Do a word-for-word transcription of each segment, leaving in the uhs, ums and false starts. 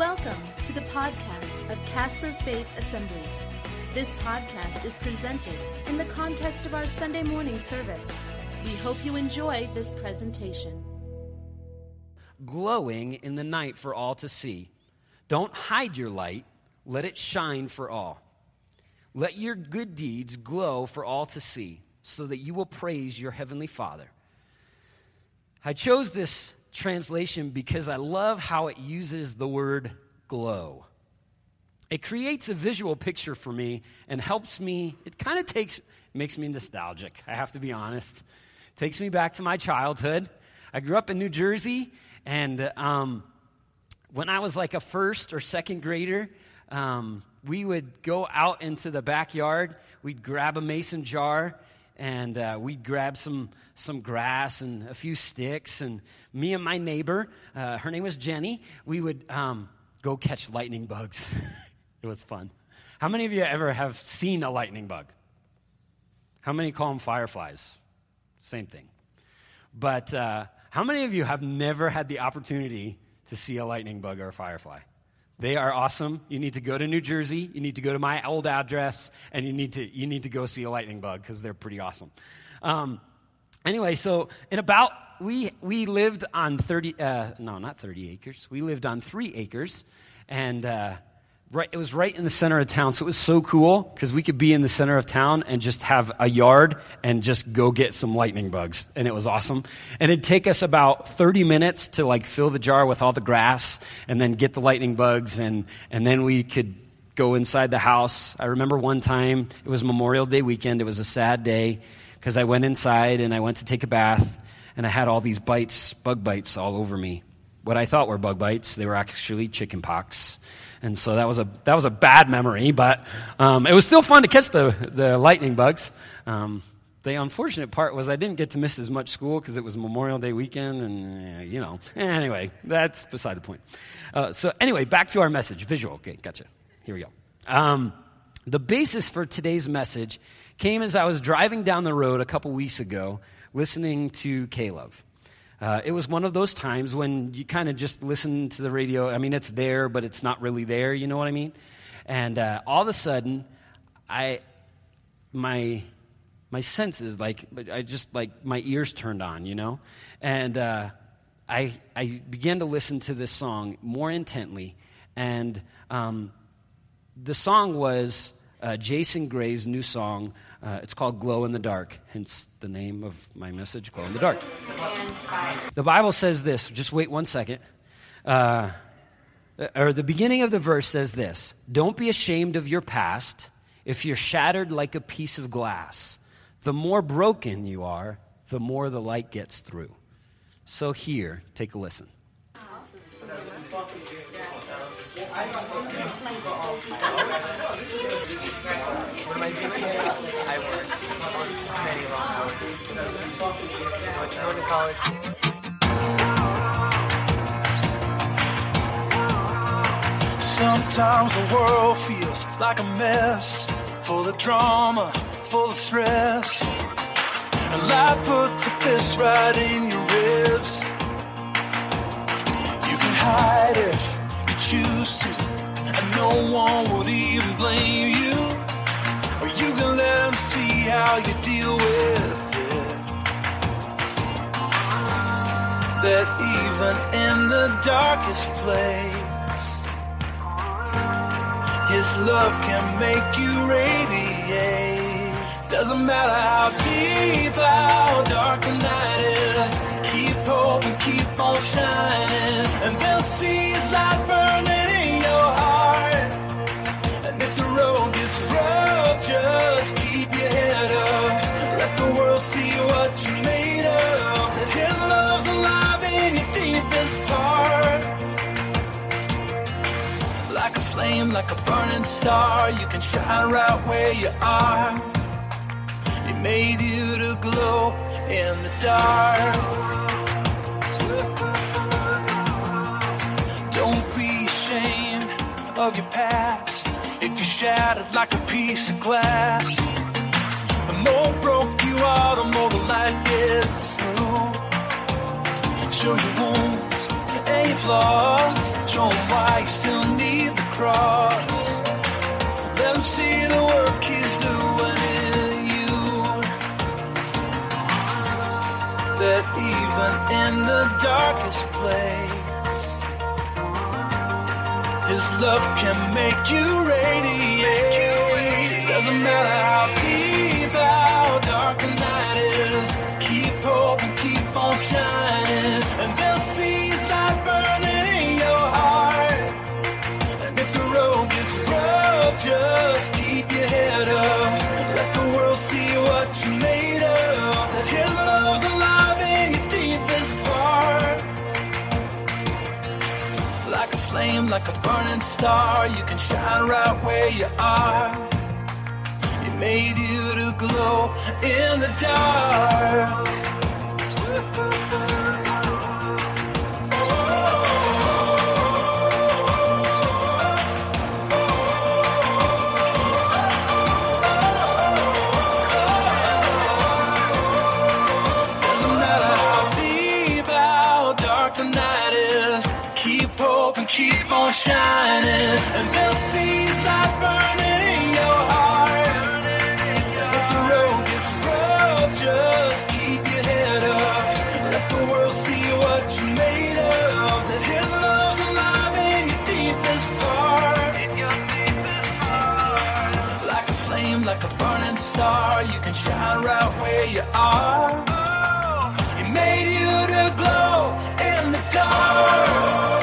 Welcome to the podcast of Casper Faith Assembly. This podcast is presented in the context of our Sunday morning service. We hope you enjoy this presentation. Glowing in the night for all to see. Don't hide your light, let it shine for all. Let your good deeds glow for all to see, so that you will praise your heavenly Father. I chose this translation because I love how it uses the word glow. It creates a visual picture for me and helps me, it kind of takes, makes me nostalgic, I have to be honest. It takes me back to my childhood. I grew up in New Jersey, and um, when I was like a first or second grader, um, we would go out into the backyard, we'd grab a mason jar, and uh, we'd grab some some grass and a few sticks, and me and my neighbor, uh, her name was Jenny, we would um, go catch lightning bugs. It was fun. How many of you ever have seen a lightning bug? How many call them fireflies? Same thing. But uh, how many of you have never had the opportunity to see a lightning bug or a firefly? They are awesome. You need to go to New Jersey. You need to go to my old address, and you need to you need to go see a lightning bug because they're pretty awesome. Um, anyway, so in about we we lived on thirty uh, no not thirty acres. We lived on three acres, and uh, right it was right in the center of town. So it was so cool because we could be in the center of town and just have a yard and just go get some lightning bugs, and it was awesome. And it'd take us about thirty minutes to like fill the jar with all the grass and then get the lightning bugs, and and then we could go inside the house. I remember one time, it was Memorial Day weekend. It was a sad day because I went inside and I went to take a bath, and I had all these bites, bug bites all over me. What I thought were bug bites, they were actually chicken pox. And so that was a that was a bad memory, but um, it was still fun to catch the, the lightning bugs. Um, the unfortunate part was I didn't get to miss as much school because it was Memorial Day weekend, and, uh, you know. Anyway, that's beside the point. Uh, so anyway, back to our message. Visual. Okay, gotcha. Here we go. Um, the basis for today's message came as I was driving down the road a couple weeks ago listening to K-Love. Uh, it was one of those times when you kind of just listen to the radio. I mean, it's there, but it's not really there. You know what I mean? And uh, all of a sudden, I, my, my senses, like, I just, like, my ears turned on, you know? And uh, I, I began to listen to this song more intently. And um, the song was uh, Jason Gray's new song. Uh, it's called Glow in the Dark, hence the name of my message, Glow in the Dark. The Bible says this, just wait one second. Uh, or the beginning of the verse says this: don't be ashamed of your past if you're shattered like a piece of glass. The more broken you are, the more the light gets through. So here, take a listen. What am I doing? I work on many long houses. I went to college. Sometimes the world feels like a mess, full of drama, full of stress. And life puts a fist right in your ribs. You can hide if you choose to, and no one would even blame you. Or you can let them see how you deal with it. That even in the darkest place, His love can make you radiate. Doesn't matter how deep, how dark the night is, keep hope and keep on shining, and they'll see His light burning in your heart. And if the road gets rough, just keep your head up. Let the world see what you're made of. His love's alive in your deepest part. Like a flame, like a burning star, you can shine right where you are. He made you to glow in the dark. Don't be ashamed of your past if you're shattered like a piece of glass. The more broke you are, the more the light gets through. Show your wounds and your flaws. Show him why you still need the cross. Let him see the work he's doing in you. That even in the darkest place, his love can make you radiate. Doesn't matter how deep, how dark the night is, keep hope and keep on shining, and they'll see his light burning in your heart. And if the road gets rough, just keep your head up. Let the world see what you're made of. That his love's alive in your deepest part. Like a flame, like a burning star, you can shine right where you are. He made you to glow in the dark. Doesn't matter how deep, how dark the night is, keep hope and keep on shining, and they'll see his light burning in your heart. If the road gets rough, just keep your head up. Let the world see what you're made of. That his love's alive in your deepest part. In your deepest part. Like a flame, like a burning star, you can shine right where you are. He made you to glow in the dark.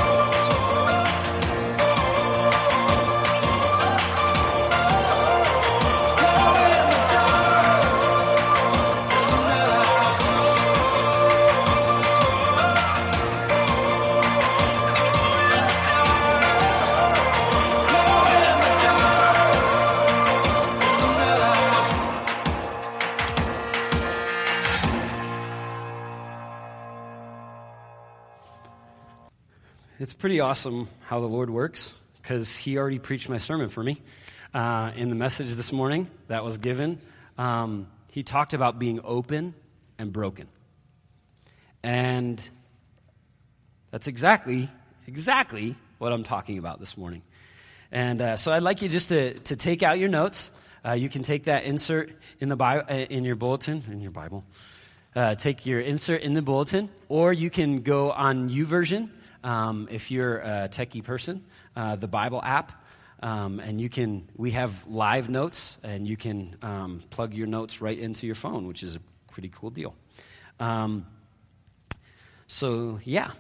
It's pretty awesome how the Lord works, because he already preached my sermon for me uh, in the message this morning that was given. Um, he talked about being open and broken. And that's exactly, exactly what I'm talking about this morning. And uh, so I'd like you just to, to take out your notes. Uh, you can take that insert in the Bible, uh, in your bulletin, in your Bible. Uh, take your insert in the bulletin, or you can go on YouVersion. Um, if you're a techie person, uh, the Bible app, um, and you can, we have live notes, and you can um, plug your notes right into your phone, which is a pretty cool deal. Um, so, yeah.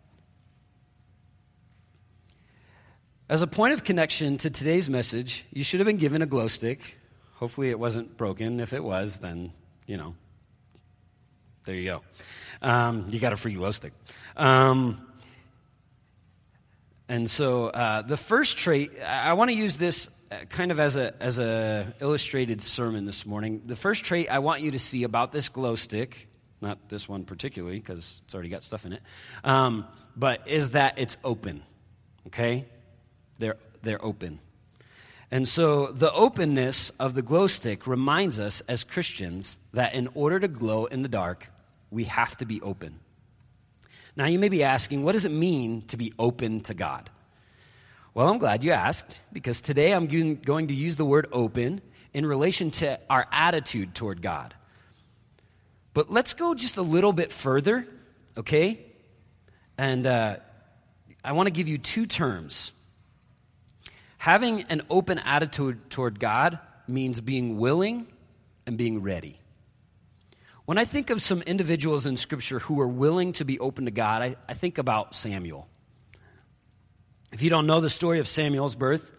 As a point of connection to today's message, you should have been given a glow stick. Hopefully it wasn't broken. If it was, then, you know, there you go. Um, you got a free glow stick. Um And so uh, the first trait, I want to use this kind of as a as a illustrated sermon this morning. The first trait I want you to see about this glow stick, not this one particularly because it's already got stuff in it, um, but is that it's open, okay? They're, they're open. And so the openness of the glow stick reminds us as Christians that in order to glow in the dark, we have to be open. Now, you may be asking, what does it mean to be open to God? Well, I'm glad you asked, because today I'm going to use the word open in relation to our attitude toward God. But let's go just a little bit further, okay? And uh, I want to give you two terms. Having an open attitude toward God means being willing and being ready. When I think of some individuals in Scripture who are willing to be open to God, I, I think about Samuel. If you don't know the story of Samuel's birth,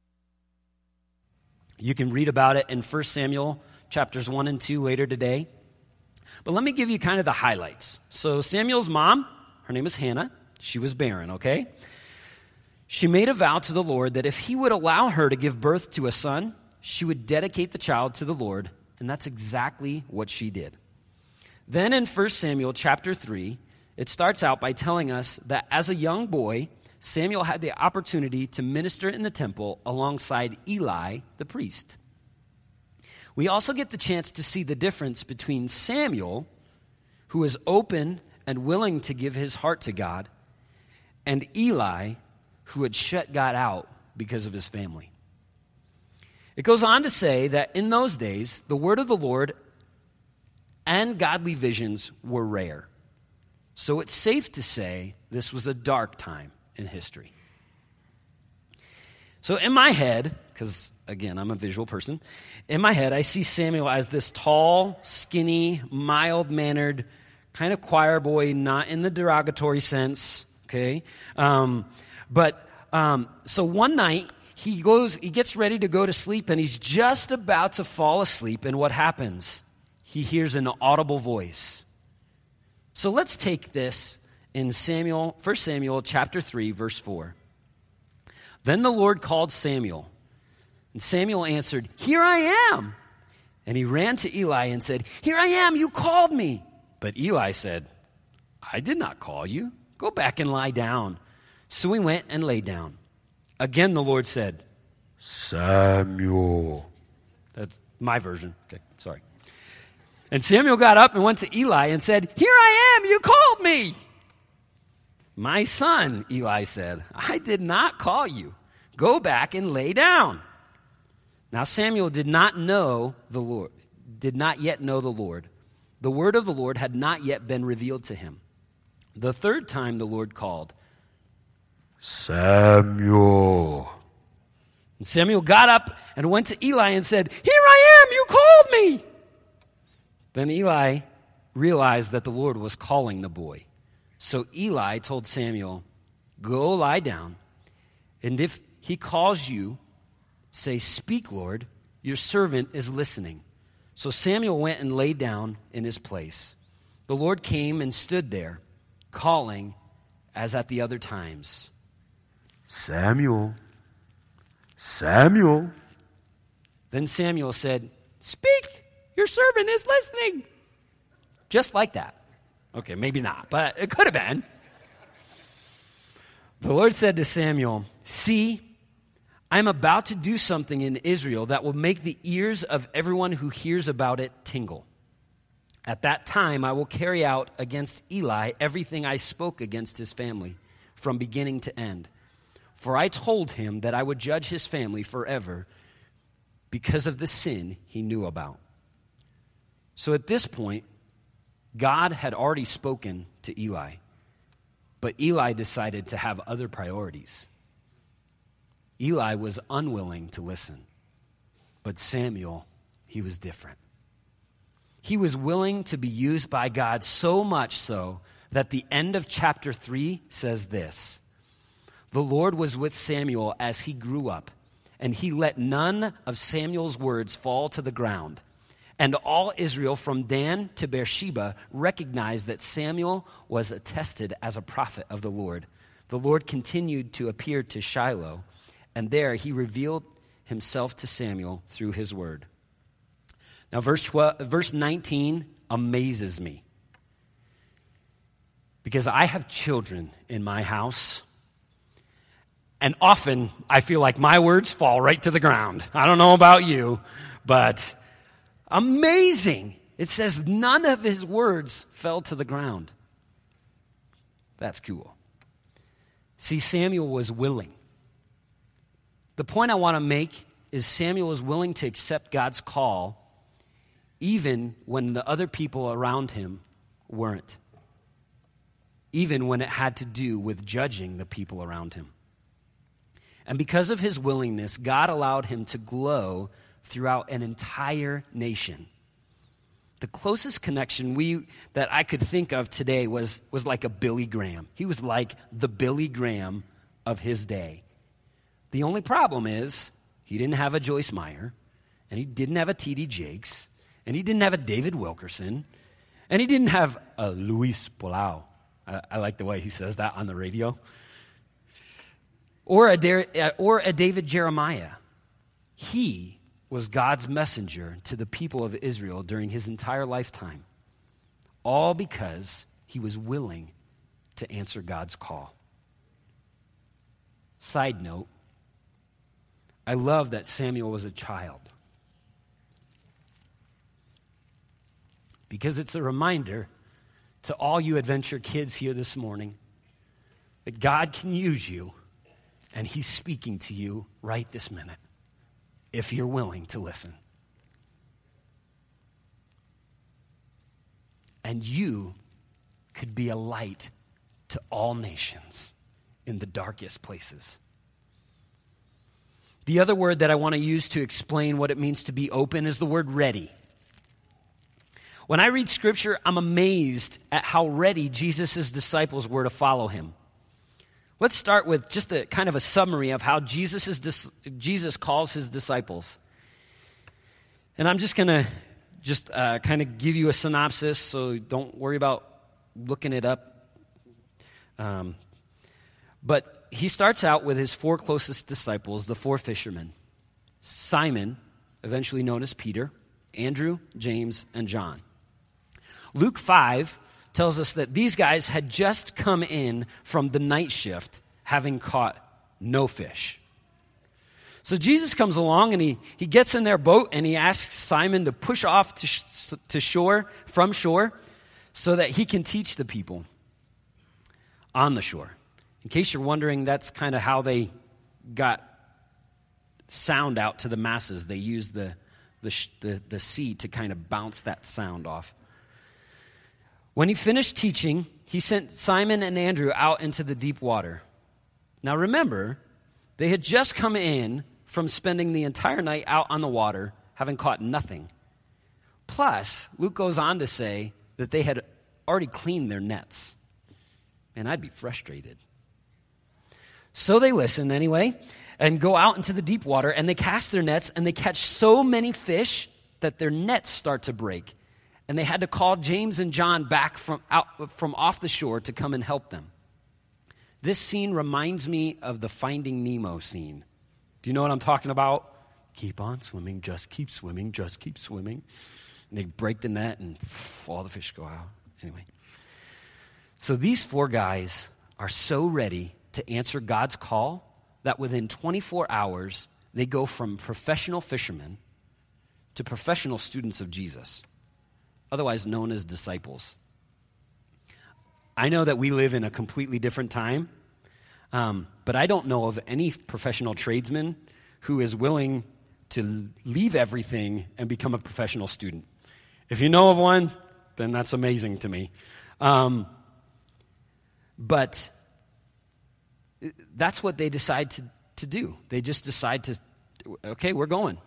you can read about it in First Samuel chapters one and two later today. But let me give you kind of the highlights. So Samuel's mom, her name is Hannah. She was barren, okay? She made a vow to the Lord that if he would allow her to give birth to a son, she would dedicate the child to the Lord, and that's exactly what she did. Then in First Samuel chapter three, it starts out by telling us that as a young boy, Samuel had the opportunity to minister in the temple alongside Eli, the priest. We also get the chance to see the difference between Samuel, who is open and willing to give his heart to God, and Eli, who had shut God out because of his family. It goes on to say that in those days, the word of the Lord and godly visions were rare. So it's safe to say this was a dark time in history. So in my head, because again, I'm a visual person, in my head, I see Samuel as this tall, skinny, mild-mannered, kind of choir boy, not in the derogatory sense, okay? Um, but, um, so one night, he goes, he gets ready to go to sleep, and he's just about to fall asleep, and what happens? He hears an audible voice. So let's take this in Samuel, First Samuel chapter three, verse four. Then the Lord called Samuel, and Samuel answered, "Here I am." And he ran to Eli and said, "Here I am, you called me." But Eli said, "I did not call you. Go back and lie down." So he went and lay down. Again the Lord said, "Samuel." That's my version. Okay, sorry. And Samuel got up and went to Eli and said, "Here I am, you called me." "My son," Eli said, "I did not call you. Go back and lay down." Now Samuel did not know the Lord, did not yet know the Lord. The word of the Lord had not yet been revealed to him. The third time the Lord called, "Samuel." And Samuel got up and went to Eli and said, "Here I am, you called me." Then Eli realized that the Lord was calling the boy. So Eli told Samuel, "Go lie down, and if he calls you, say, 'Speak, Lord, your servant is listening.'" So Samuel went and lay down in his place. The Lord came and stood there, calling as at the other times, "Samuel, Samuel." Then Samuel said, "Speak, your servant is listening." Just like that. Okay, maybe not, but it could have been. The Lord said to Samuel, "See, I'm about to do something in Israel that will make the ears of everyone who hears about it tingle. At that time, I will carry out against Eli everything I spoke against his family, from beginning to end. For I told him that I would judge his family forever because of the sin he knew about." So at this point, God had already spoken to Eli, but Eli decided to have other priorities. Eli was unwilling to listen, but Samuel, he was different. He was willing to be used by God so much so that the end of chapter three says this: "The Lord was with Samuel as he grew up, and he let none of Samuel's words fall to the ground. And all Israel from Dan to Beersheba recognized that Samuel was attested as a prophet of the Lord. The Lord continued to appear to Shiloh, and there he revealed himself to Samuel through his word." Now verse twelve, verse nineteen amazes me, because I have children in my house, and often I feel like my words fall right to the ground. I don't know about you, but amazing. It says none of his words fell to the ground. That's cool. See, Samuel was willing. The point I want to make is Samuel was willing to accept God's call even when the other people around him weren't. Even when it had to do with judging the people around him. And because of his willingness, God allowed him to glow throughout an entire nation. The closest connection we that I could think of today was, was like a Billy Graham. He was like the Billy Graham of his day. The only problem is he didn't have a Joyce Meyer, and he didn't have a T D Jakes, and he didn't have a David Wilkerson, and he didn't have a Luis Palau. I, I like the way he says that on the radio. Or a, or a David Jeremiah. He was God's messenger to the people of Israel during his entire lifetime, all because he was willing to answer God's call. Side note, I love that Samuel was a child, because it's a reminder to all you adventure kids here this morning that God can use you, and he's speaking to you right this minute, if you're willing to listen. And you could be a light to all nations in the darkest places. The other word that I want to use to explain what it means to be open is the word ready. When I read Scripture, I'm amazed at how ready Jesus' disciples were to follow him. Let's start with just a kind of a summary of how Jesus is Jesus calls his disciples. And I'm just going to just uh, kind of give you a synopsis, so don't worry about looking it up. Um, but he starts out with his four closest disciples, the four fishermen. Simon, eventually known as Peter, Andrew, James, and John. Luke five tells us that these guys had just come in from the night shift, having caught no fish. So Jesus comes along and he, he gets in their boat and he asks Simon to push off to, sh- to shore, from shore, so that he can teach the people on the shore. In case you're wondering, that's kind of how they got sound out to the masses. They used the, the, sh- the, the sea to kind of bounce that sound off. When he finished teaching, he sent Simon and Andrew out into the deep water. Now remember, they had just come in from spending the entire night out on the water, having caught nothing. Plus, Luke goes on to say that they had already cleaned their nets. Man, I'd be frustrated. So they listen anyway and go out into the deep water, and they cast their nets, and they catch so many fish that their nets start to break. And they had to call James and John back from out from off the shore to come and help them. This scene reminds me of the Finding Nemo scene. Do you know what I'm talking about? Keep on swimming, just keep swimming, just keep swimming. And they break the net and pff, all the fish go out. Anyway. So these four guys are so ready to answer God's call that within twenty-four hours, they go from professional fishermen to professional students of Jesus, otherwise known as disciples. I know that we live in a completely different time, um, but I don't know of any professional tradesman who is willing to leave everything and become a professional student. If you know of one, then that's amazing to me. Um, but that's what they decide to, to do. They just decide to, okay, we're going.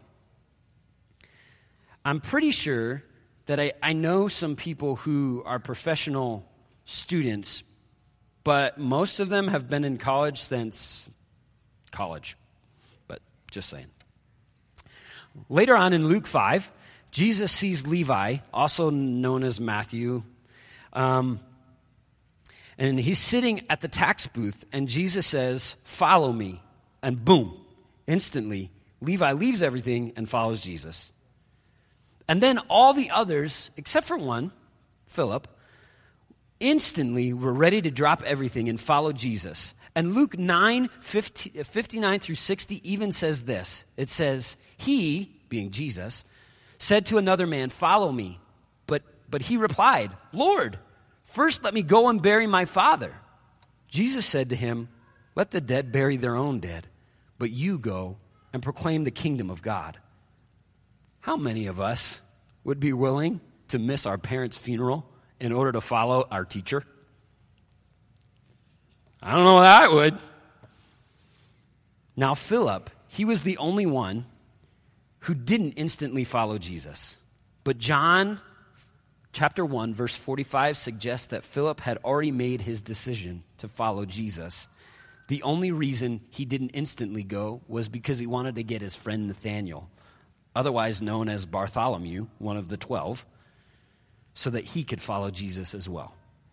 I'm pretty sure that I, I know some people who are professional students, but most of them have been in college since college. But just saying. Later on in Luke five, Jesus sees Levi, also known as Matthew, um, and he's sitting at the tax booth, and Jesus says, "Follow me," and boom, instantly, Levi leaves everything and follows Jesus. And then all the others, except for one, Philip, instantly were ready to drop everything and follow Jesus. And Luke nine, fifty-nine through sixty even says this. It says, he, being Jesus, said to another man, "Follow me." But, but he replied, "Lord, first let me go and bury my father." Jesus said to him, "Let the dead bury their own dead, but you go and proclaim the kingdom of God." How many of us would be willing to miss our parents' funeral in order to follow our teacher? I don't know that I would. Now, Philip, he was the only one who didn't instantly follow Jesus. But John chapter one, verse forty-five suggests that Philip had already made his decision to follow Jesus. The only reason he didn't instantly go was because he wanted to get his friend Nathanael, otherwise known as Bartholomew, one of the twelve, so that he could follow Jesus as well.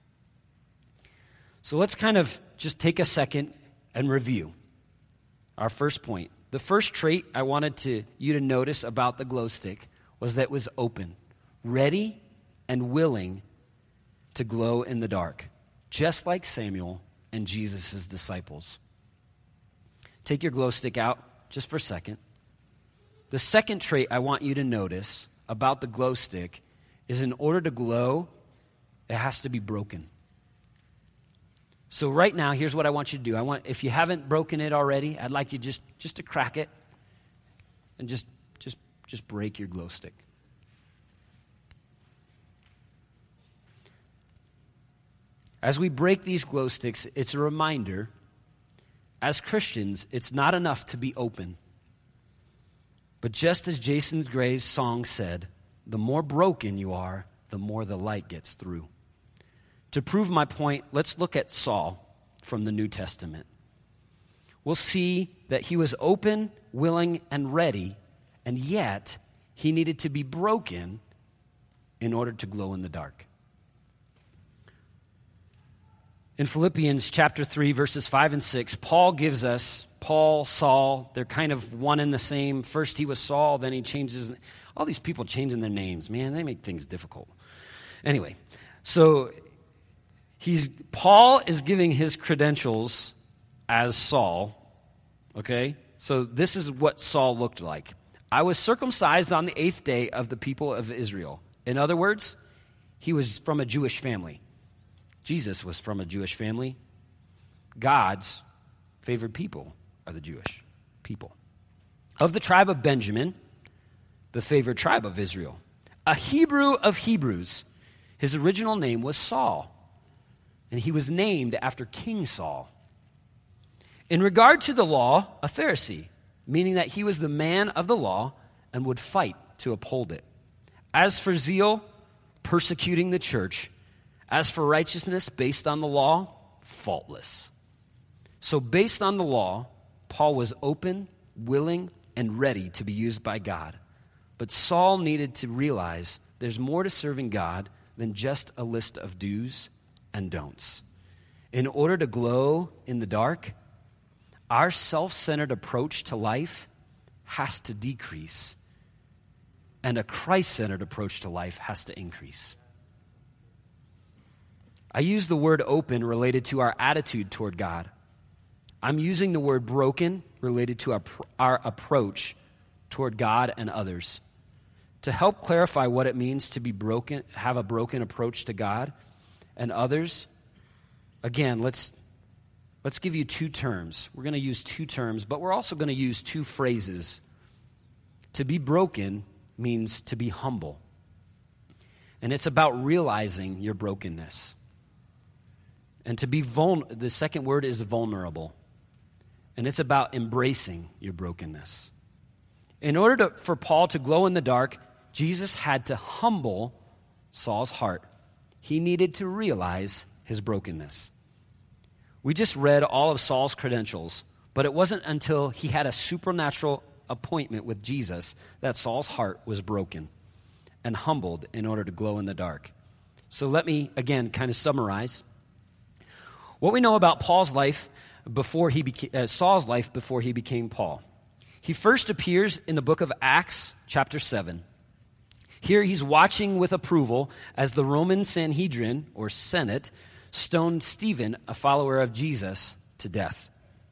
So let's kind of just take a second and review our first point. The first trait I wanted to, you to notice about the glow stick was that it was open, ready and willing to glow in the dark, just like Samuel and Jesus' disciples. Take your glow stick out just for a second. The second trait I want you to notice about the glow stick is in order to glow, it has to be broken. So right now, here's what I want you to do. I want, if you haven't broken it already, I'd like you just, just to crack it and just, just, just break your glow stick. As we break these glow sticks, it's a reminder, as Christians, it's not enough to be open. But just as Jason Gray's song said, the more broken you are, the more the light gets through. To prove my point, let's look at Saul from the New Testament. We'll see that he was open, willing, and ready, and yet he needed to be broken in order to glow in the dark. In Philippians chapter three, verses five and six, Paul gives us, Paul, Saul, they're kind of one and the same. First he was Saul, then he changes. All these people changing their names, man, they make things difficult. Anyway, so he's Paul is giving his credentials as Saul, okay? So this is what Saul looked like. I was circumcised on the eighth day of the people of Israel. In other words, he was from a Jewish family. Jesus was from a Jewish family. God's favored people are the Jewish people. Of the tribe of Benjamin, the favored tribe of Israel. A Hebrew of Hebrews. His original name was Saul, and he was named after King Saul. In regard to the law, a Pharisee, meaning that he was the man of the law and would fight to uphold it. As for zeal, persecuting the church. As for righteousness based on the law, faultless. So based on the law, Paul was open, willing, and ready to be used by God. But Saul needed to realize there's more to serving God than just a list of do's and don'ts. In order to glow in the dark, our self-centered approach to life has to decrease, and a Christ-centered approach to life has to increase. I use the word open related to our attitude toward God. I'm using the word broken related to our, our approach toward God and others. To help clarify what it means to be broken, have a broken approach to God and others, again, let's, let's give you two terms. We're going to use two terms, but we're also going to use two phrases. To be broken means to be humble. And it's about realizing your brokenness. And to be vulnerable, the second word is vulnerable. And it's about embracing your brokenness. In order to, for Paul to glow in the dark, Jesus had to humble Saul's heart. He needed to realize his brokenness. We just read all of Saul's credentials, but it wasn't until he had a supernatural appointment with Jesus that Saul's heart was broken and humbled in order to glow in the dark. So let me, again, kind of summarize. What we know about Paul's life before he became, uh, Saul's life before he became Paul. He first appears in the book of Acts, chapter seven. Here he's watching with approval as the Roman Sanhedrin, or Senate, stoned Stephen, a follower of Jesus, to death.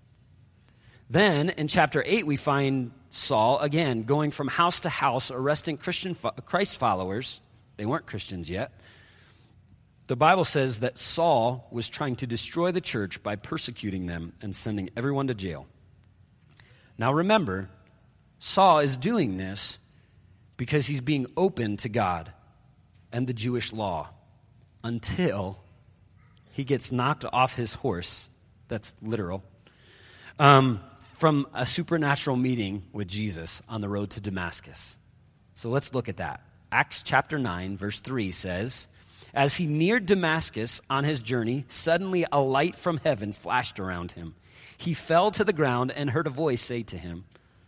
Then, in chapter eight, we find Saul, again, going from house to house, arresting Christian Christ followers. They weren't Christians yet. The Bible says that Saul was trying to destroy the church by persecuting them and sending everyone to jail. Now remember, Saul is doing this because he's being open to God and the Jewish law until he gets knocked off his horse, that's literal, um, from a supernatural meeting with Jesus on the road to Damascus. So let's look at that. Acts chapter nine, verse three says, as he neared Damascus on his journey, suddenly a light from heaven flashed around him. He fell to the ground and heard a voice say to him,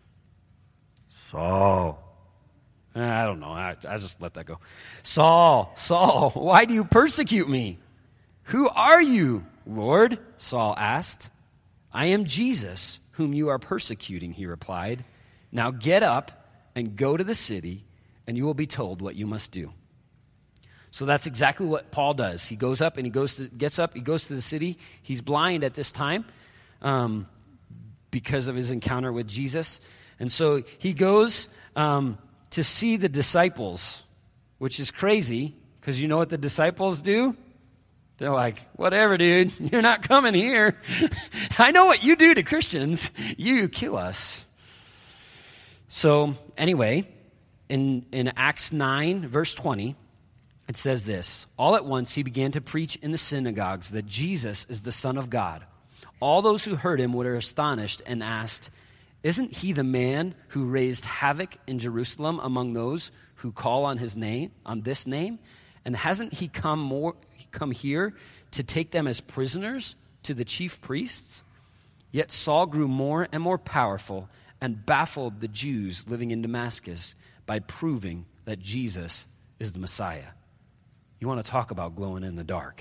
Saul. I don't know. I, I just let that go. Saul, Saul, why do you persecute me? Who are you, Lord? Saul asked. I am Jesus, whom you are persecuting, he replied. Now get up and go to the city, and you will be told what you must do. So that's exactly what Paul does. He goes up and he goes to, gets up, he goes to the city. He's blind at this time um, because of his encounter with Jesus. And so he goes um, to see the disciples, which is crazy because you know what the disciples do? They're like, whatever, dude, you're not coming here. I know what you do to Christians. You kill us. So anyway, in, in Acts nine, verse twenty, it says this, all at once he began to preach in the synagogues that Jesus is the Son of God. All those who heard him were astonished and asked, isn't he the man who raised havoc in Jerusalem among those who call on his name, on this name? And hasn't he come more come here to take them as prisoners to the chief priests? Yet Saul grew more and more powerful and baffled the Jews living in Damascus by proving that Jesus is the Messiah. You want to talk about glowing in the dark?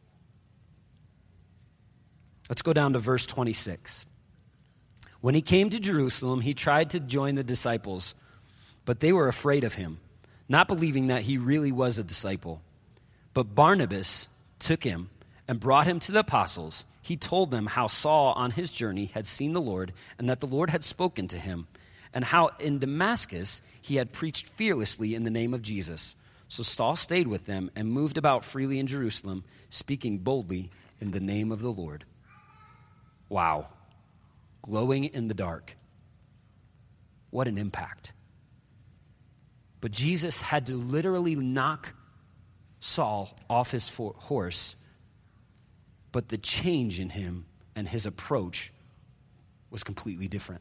Let's go down to verse twenty-six. When he came to Jerusalem, he tried to join the disciples, but they were afraid of him, not believing that he really was a disciple. But Barnabas took him and brought him to the apostles. He told them how Saul on his journey had seen the Lord and that the Lord had spoken to him, and how in Damascus he had preached fearlessly in the name of Jesus. So Saul stayed with them and moved about freely in Jerusalem, speaking boldly in the name of the Lord. Wow. Glowing in the dark. What an impact. But Jesus had to literally knock Saul off his for- horse, but the change in him and his approach was completely different.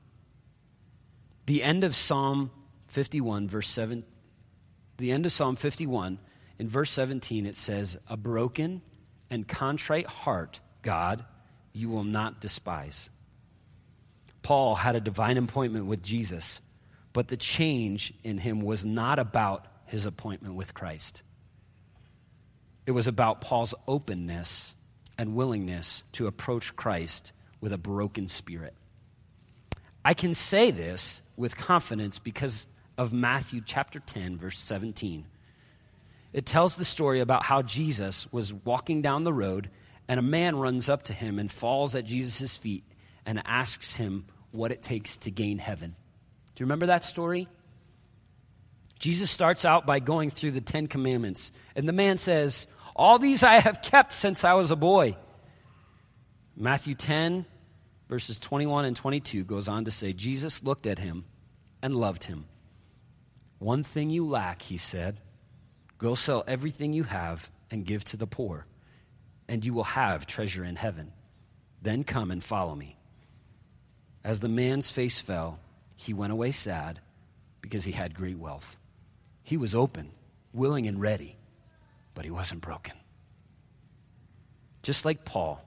The end of Psalm fifty-one, verse seven, the end of Psalm fifty-one, in verse seventeen, it says, a broken and contrite heart, God, you will not despise. Paul had a divine appointment with Jesus, but the change in him was not about his appointment with Christ. It was about Paul's openness and willingness to approach Christ with a broken spirit. I can say this with confidence because of Matthew chapter ten, verse seventeen. It tells the story about how Jesus was walking down the road and a man runs up to him and falls at Jesus' feet and asks him what it takes to gain heaven. Do you remember that story? Jesus starts out by going through the Ten Commandments, and the man says, all these I have kept since I was a boy. Matthew ten, verses twenty-one and twenty-two goes on to say, Jesus looked at him and loved him. One thing you lack, he said, go sell everything you have and give to the poor, and you will have treasure in heaven. Then come and follow me. As the man's face fell, he went away sad because he had great wealth. He was open, willing, and ready, but he wasn't broken. Just like Paul.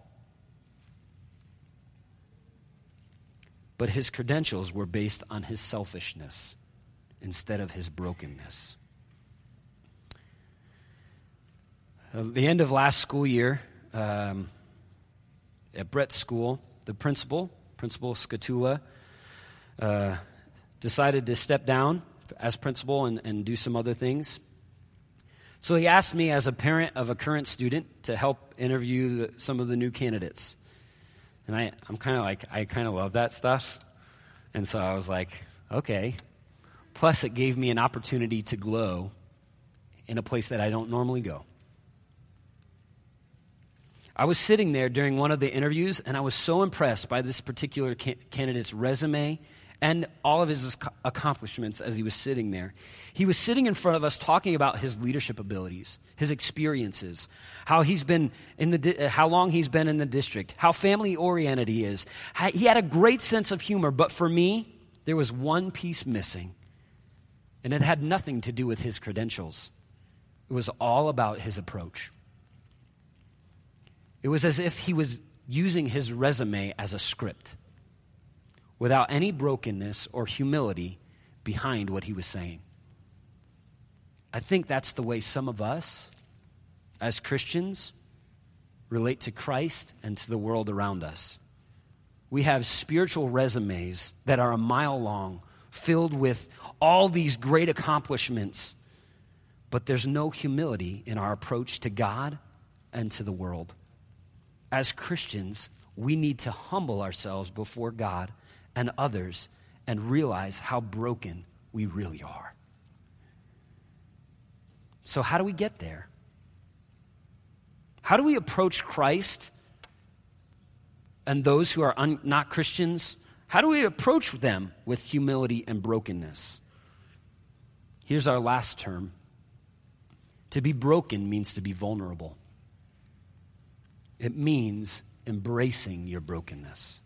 But his credentials were based on his selfishness instead of his brokenness. At the end of last school year, um, at Brett's school, the principal, Principal Scatula, uh, decided to step down as principal and, and do some other things. So he asked me as a parent of a current student to help interview the, some of the new candidates. And I, I'm kind of like, I kind of love that stuff. And so I was like, okay. Plus it gave me an opportunity to glow in a place that I don't normally go. I was sitting there during one of the interviews, and I was so impressed by this particular ca- candidate's resume and all of his accomplishments as he was sitting there. He was sitting in front of us talking about his leadership abilities, his experiences, how he's been in the di- how long he's been in the district, how family-oriented he is. He had a great sense of humor, but for me, there was one piece missing, and it had nothing to do with his credentials. It was all about his approach. It was as if he was using his resume as a script, without any brokenness or humility behind what he was saying. I think that's the way some of us, as Christians, relate to Christ and to the world around us. We have spiritual resumes that are a mile long, filled with all these great accomplishments, but there's no humility in our approach to God and to the world. As Christians, we need to humble ourselves before God and others and realize how broken we really are. So how do we get there? How do we approach Christ and those who are un- not Christians? How do we approach them with humility and brokenness? Here's our last term. To be broken means to be vulnerable. It means embracing your brokenness.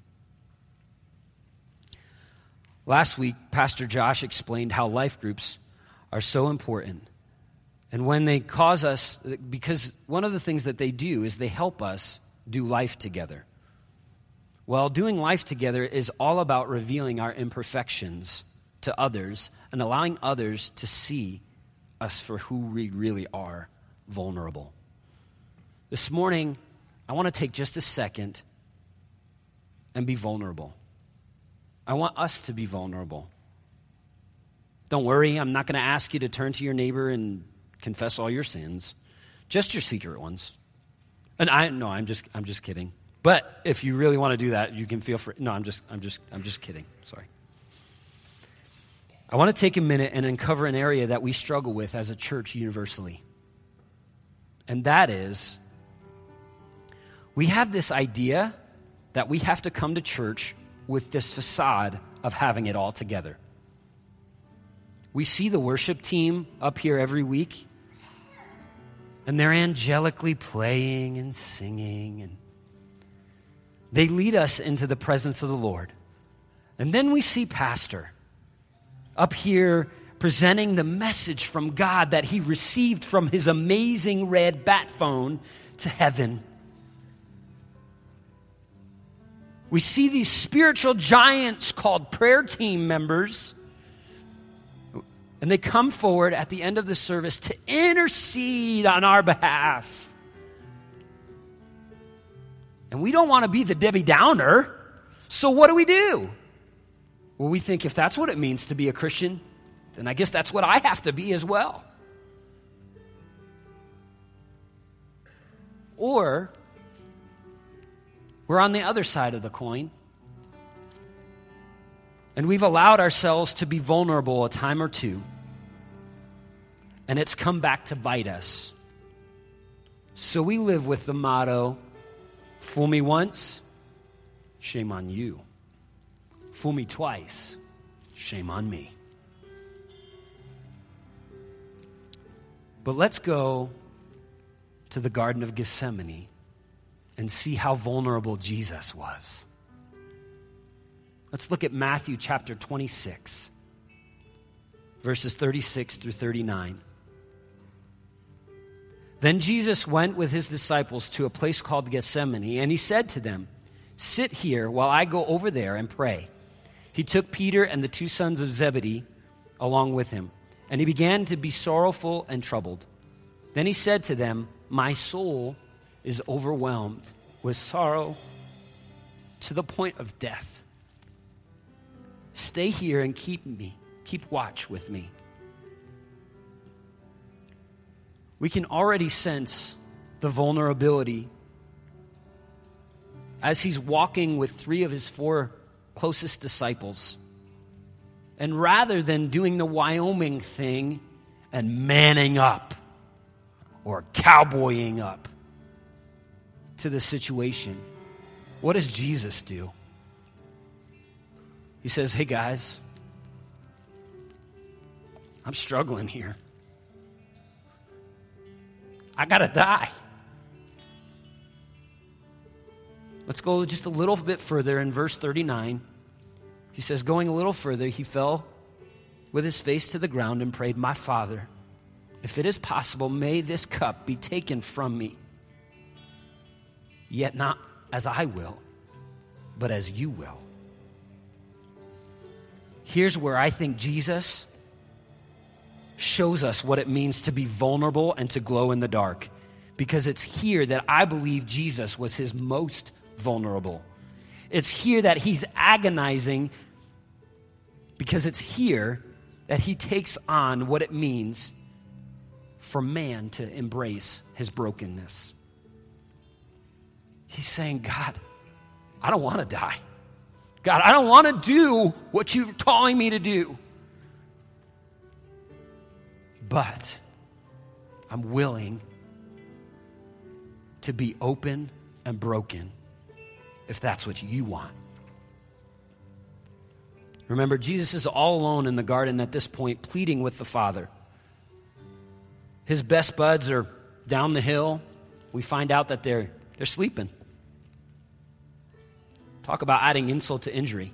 Last week, Pastor Josh explained how life groups are so important. And when they cause us, because one of the things that they do is they help us do life together. Well, doing life together is all about revealing our imperfections to others and allowing others to see us for who we really are, vulnerable. This morning, I want to take just a second and be vulnerable. I want us to be vulnerable. Don't worry, I'm not going to ask you to turn to your neighbor and confess all your sins, just your secret ones. And I no, I'm just I'm just kidding. But if you really want to do that, you can feel free. No, I'm just I'm just I'm just kidding. Sorry. I want to take a minute and uncover an area that we struggle with as a church universally. And that is, we have this idea that we have to come to church with this facade of having it all together. We see the worship team up here every week, and they're angelically playing and singing, and they lead us into the presence of the Lord. And then we see Pastor up here presenting the message from God that he received from his amazing red bat phone to heaven. We see these spiritual giants called prayer team members, and they come forward at the end of the service to intercede on our behalf. And we don't want to be the Debbie Downer, so what do we do? Well, we think if that's what it means to be a Christian, then I guess that's what I have to be as well. Or we're on the other side of the coin, and we've allowed ourselves to be vulnerable a time or two, and it's come back to bite us. So we live with the motto, fool me once, shame on you. Fool me twice, shame on me. But let's go to the Garden of Gethsemane and see how vulnerable Jesus was. Let's look at Matthew chapter twenty-six, verses thirty-six through thirty-nine. Then Jesus went with his disciples to a place called Gethsemane, and he said to them, "Sit here while I go over there and pray." He took Peter and the two sons of Zebedee along with him, and he began to be sorrowful and troubled. Then he said to them, "My soul is overwhelmed with sorrow to the point of death. Stay here and keep me, keep watch with me." We can already sense the vulnerability as he's walking with three of his four closest disciples. And rather than doing the Wyoming thing and manning up or cowboying up to the situation, what does Jesus do? He says, "Hey guys, I'm struggling here. I gotta die." Let's go just a little bit further in verse thirty-nine. He says, going a little further, he fell with his face to the ground and prayed, "My Father, if it is possible, may this cup be taken from me. Yet not as I will, but as you will." Here's where I think Jesus shows us what it means to be vulnerable and to glow in the dark. Because it's here that I believe Jesus was his most vulnerable. It's here that he's agonizing, because it's here that he takes on what it means for man to embrace his brokenness. He's saying, "God, I don't want to die. God, I don't want to do what you're calling me to do. But I'm willing to be open and broken if that's what you want. Remember, Jesus is all alone in the garden at this point, pleading with the Father. His best buds are down the hill. We find out that they're, they're sleeping. Talk about adding insult to injury.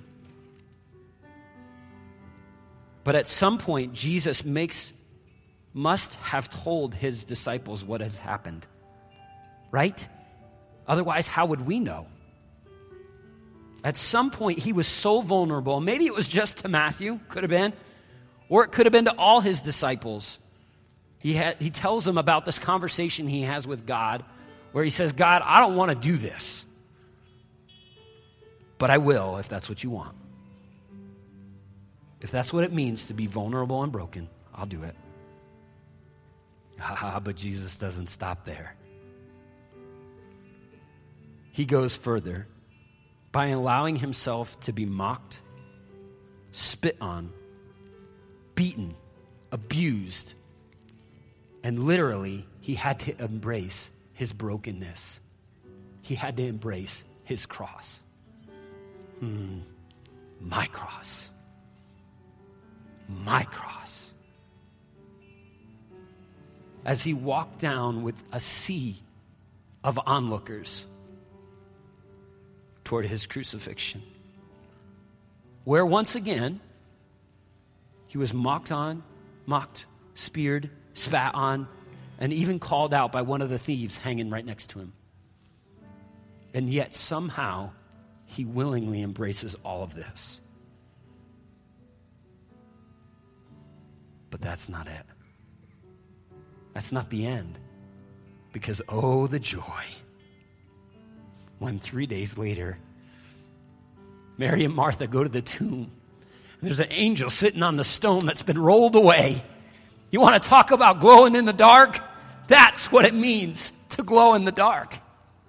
But at some point, Jesus makes, must have told his disciples what has happened. Right? Otherwise, how would we know? At some point, he was so vulnerable. Maybe it was just to Matthew, could have been. Or it could have been to all his disciples. He, had, he tells them about this conversation he has with God, where he says, God, I don't want to do this. But I will if that's what you want. If that's what it means to be vulnerable and broken, I'll do it. Ah, but Jesus doesn't stop there. He goes further by allowing himself to be mocked, spit on, beaten, abused, and literally he had to embrace his brokenness. He had to embrace his cross. Hmm. My cross. My cross. As he walked down with a sea of onlookers toward his crucifixion, where once again he was mocked on, mocked, speared, spat on, and even called out by one of the thieves hanging right next to him. And yet somehow he willingly embraces all of this. But that's not it. That's not the end. Because oh, the joy when three days later, Mary and Martha go to the tomb. And there's an angel sitting on the stone that's been rolled away. You want to talk about glowing in the dark? That's what it means to glow in the dark.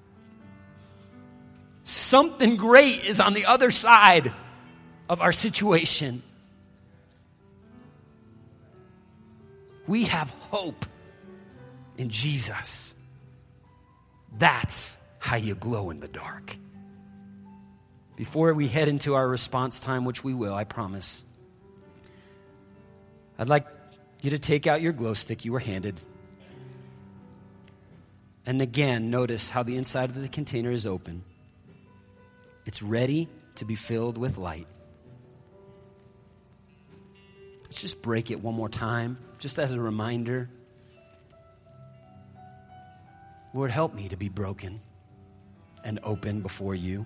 Something great is on the other side of our situation. We have hope in Jesus. That's how you glow in the dark. Before we head into our response time, which we will, I promise, I'd like you to take out your glow stick you were handed. And again, notice how the inside of the container is open. It's ready to be filled with light. Let's just break it one more time, just as a reminder. Lord, help me to be broken and open before you.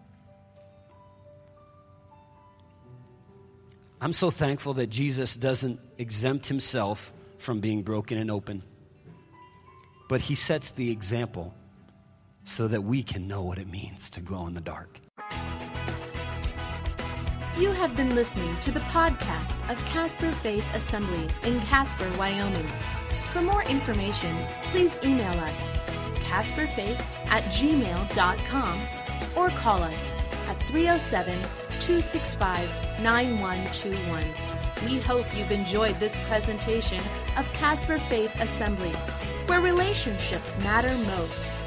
I'm so thankful that Jesus doesn't exempt himself from being broken and open, but he sets the example so that we can know what it means to glow in the dark. You have been listening to the podcast of Casper Faith Assembly in Casper, Wyoming. For more information, please email us casperfaith at gmail dot com or call us at three oh seven, two six five, nine one two one. We hope you've enjoyed this presentation of Casper Faith Assembly, where relationships matter most.